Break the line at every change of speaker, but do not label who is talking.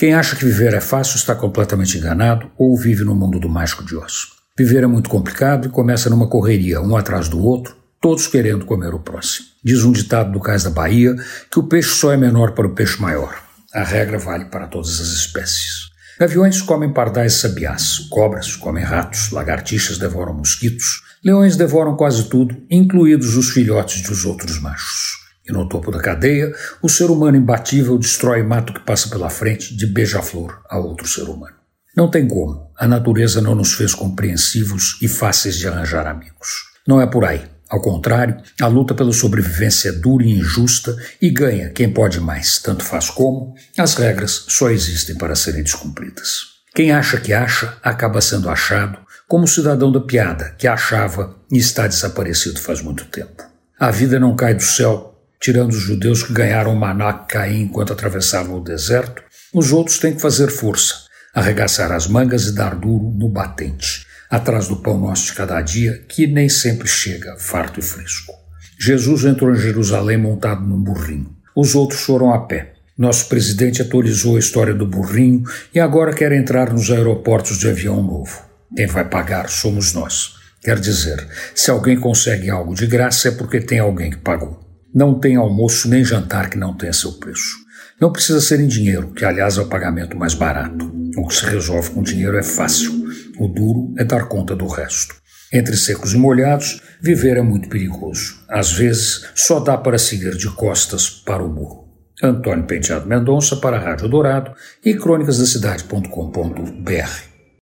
Quem acha que viver é fácil está completamente enganado ou vive no mundo do Mágico de Oz. Viver é muito complicado e começa numa correria, um atrás do outro, todos querendo comer o próximo. Diz um ditado do Cais da Bahia que o peixe só é menor para o peixe maior. A regra vale para todas as espécies. Gaviões comem pardais e sabiás, cobras comem ratos, lagartixas devoram mosquitos, leões devoram quase tudo, incluídos os filhotes dos outros machos. E no topo da cadeia, o ser humano imbatível destrói e mata o que passa pela frente de beija-flor a outro ser humano. Não tem como, a natureza não nos fez compreensivos e fáceis de arranjar amigos. Não é por aí. Ao contrário, a luta pela sobrevivência é dura e injusta e ganha quem pode mais, tanto faz como, as regras só existem para serem descumpridas. Quem acha que acha, acaba sendo achado, como o cidadão da piada, que achava e está desaparecido faz muito tempo. A vida não cai do céu, tirando os judeus que ganharam o maná que caía enquanto atravessavam o deserto, os outros têm que fazer força, arregaçar as mangas e dar duro no batente, atrás do pão nosso de cada dia, que nem sempre chega farto e fresco. Jesus entrou em Jerusalém montado num burrinho. Os outros foram a pé. Nosso presidente atualizou a história do burrinho e agora quer entrar nos aeroportos de avião novo. Quem vai pagar somos nós. Quer dizer, se alguém consegue algo de graça é porque tem alguém que pagou. Não tem almoço nem jantar que não tenha seu preço. Não precisa ser em dinheiro, que aliás é o pagamento mais barato. O que se resolve com dinheiro é fácil. O duro é dar conta do resto. Entre secos e molhados, viver é muito perigoso. Às vezes, só dá para seguir de costas para o muro. Antônio Penteado Mendonça para a Rádio Dourado e crônicasdacidade.com.br